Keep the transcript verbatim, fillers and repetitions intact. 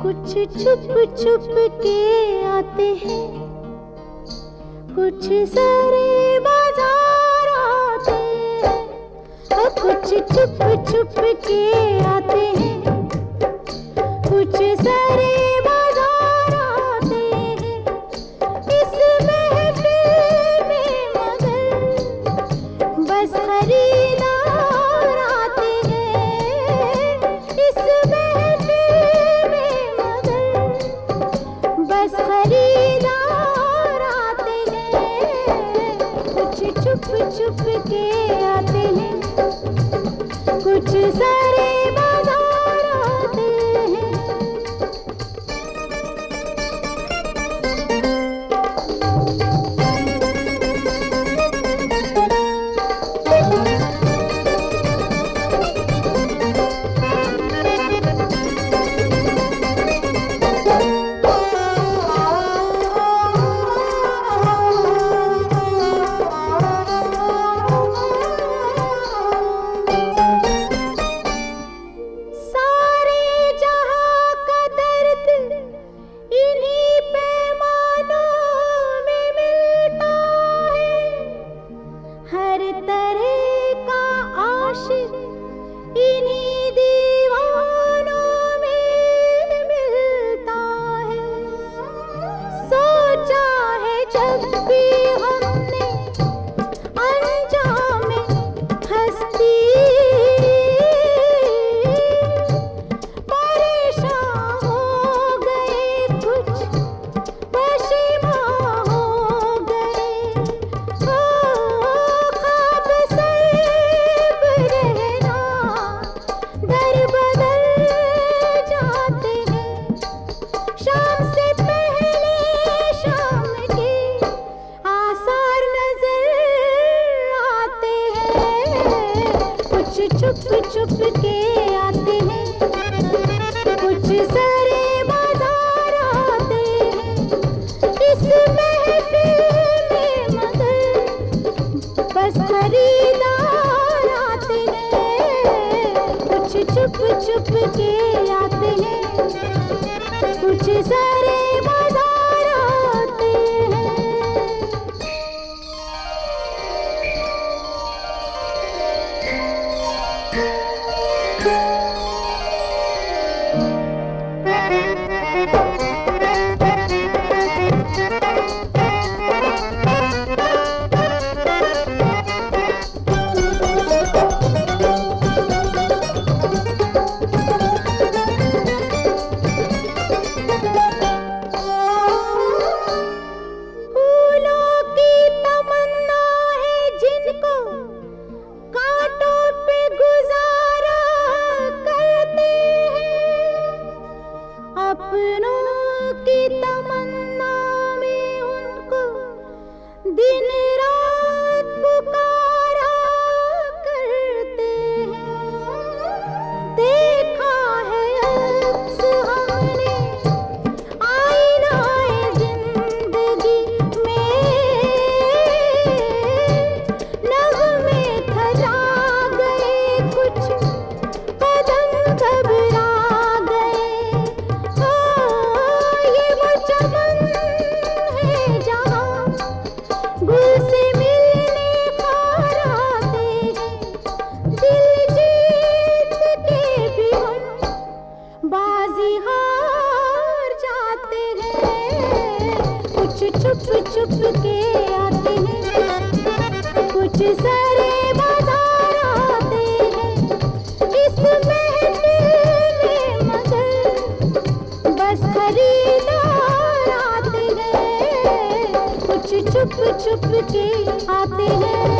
कुछ छुप छुप के आते हैं, कुछ सारे बाजार आते हैं। कुछ छुप छुप के आते हैं, कुछ सारे बाजार आते हैं। इस महफिल में मगर बस खरीदार आते हैं। इस महफिल में मगर बस खरीदार आते हैं। कुछ छुप छुप के आते हैं, कुछ सारे बाजार आते हैं। इन्हीं दीवानों में मिलता है। सोचा है जब भी हमने अंजाम हस्ती, परेशान हो गए कुछ परेशान हो गए। ख्वाब सर्ब रहना दर बदल जाते हैं। शाम से पहले शाम के आसार नजर आते हैं। कुछ छुप छुप के आते हैं, कुछ सारे बाजार आते हैं। इस महफिल में मगर बस खरीदार आते हैं। कुछ छुप छुप के आते हैं, कुछ सारे बाजार आते हैं। अपनों की तमन्ना में उनको दिन रात पुकारा करते हैं। देखा है अक्स हमने आईनाए जिंदगी में, नग़्मे थजा गए कुछ कदम घबरा गए। गुल से मिलने खार आते हैं। दिल जीत के भी हम बाजी हार जाते हैं। कुछ छुप छुप के आते हैं, कुछ सारे बाजार आते हैं। इस महफिल में मगर बस खरीदार आते हैं। कुछ छुप छुप के आते हैं।